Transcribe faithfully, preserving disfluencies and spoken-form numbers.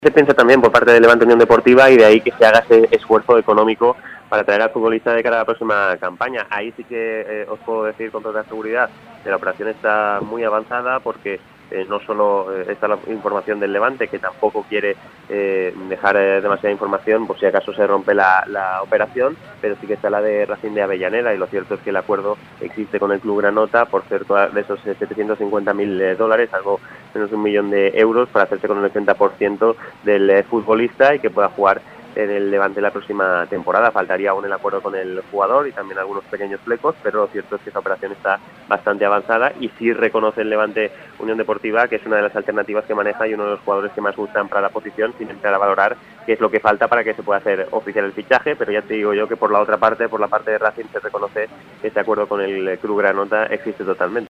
Se piensa también por parte de Levante Unión Deportiva y de ahí que se haga ese esfuerzo económico para traer al futbolista de cara a la próxima campaña. Ahí sí que eh, os puedo decir con toda seguridad que la operación está muy avanzada porque eh, no solo eh, está la información del Levante, que tampoco quiere eh, dejar eh, demasiada información por si acaso se rompe la, la operación, pero sí que está la de Racing de Avellaneda, y lo cierto es que el acuerdo existe con el Club Granota por cerca de esos setecientos cincuenta mil dólares, algo menos de un millón de euros, para hacerse con el ochenta por ciento del eh, futbolista y que pueda jugar en el Levante la próxima temporada. Faltaría aún el acuerdo con el jugador y también algunos pequeños flecos, pero lo cierto es que esta operación está bastante avanzada y sí reconoce el Levante Unión Deportiva que es una de las alternativas que maneja y uno de los jugadores que más gustan para la posición, sin entrar a valorar qué es lo que falta para que se pueda hacer oficial el fichaje. Pero ya te digo yo que por la otra parte, por la parte de Racing, se reconoce que este acuerdo con el Club Granota existe totalmente.